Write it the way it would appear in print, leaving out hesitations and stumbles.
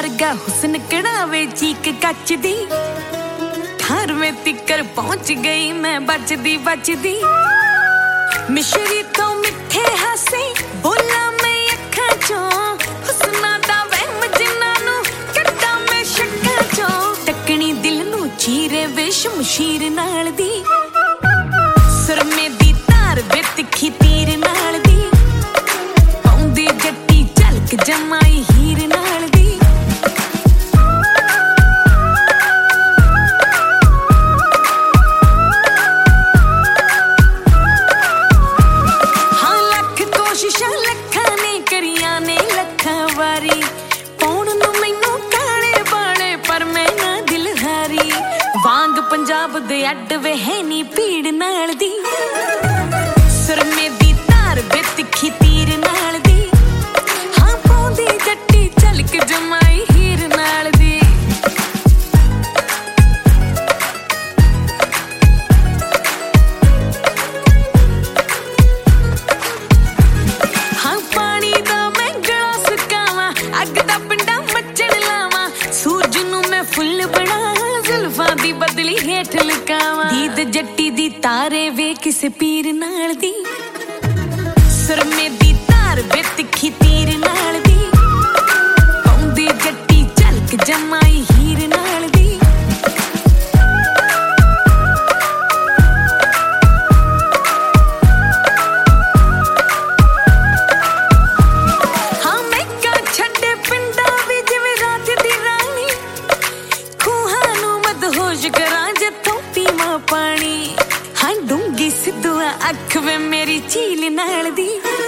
वर्गा हुस्न कड़ावे चीक कच दी 18वें तिकर पहुंच गई मैं बचदी बचदी मिश्री तो मिठे हासे बोला मैं अखां चों हुस्ना दा वहम जिन्हां नूं कड्डां मैं शक्कां चों टकनी दिल नूं चीरे वे शमशीर नाल दी सुरमे दी तार वे तिखी तीर नाल दी पाउंदी जट्टी झलक जमाई हीर नाल दी हाँ लख कोशिशां लखां ने करियां ने लखां वारी पौण नूं मैनूं काले बाले पर मैं ना दिल हारी वांग पंजाब दे अड्ड वे है नी पीड़ नाल दी सुरमे दी तार वे तिखी तीर नाल दी हाँ पाउंदी जट्टी झलक जमाई हीर नाल दी हाँ पानी दा मैं गला सुकावां अग दा पिंडा मचण लावां सूरज नूं मैं फुੱਲ बना जुल्फां दी बदली हेठ लकावां दीद जट्टी दी तारे वे किसे पीर नाल दी सुरमे दी तार वे तिखी तीर नाल दी पाउंदी जट्टी झलक जमाई हीर नाल दी हाँ मैं का छड्डे पिंडा वी जिवें रात दी रानी खूहां नूं मदहोश करां जिथों पीवां पानी हाँ डूंगी सिद्धूआ अख वे मेरी झील नाल दी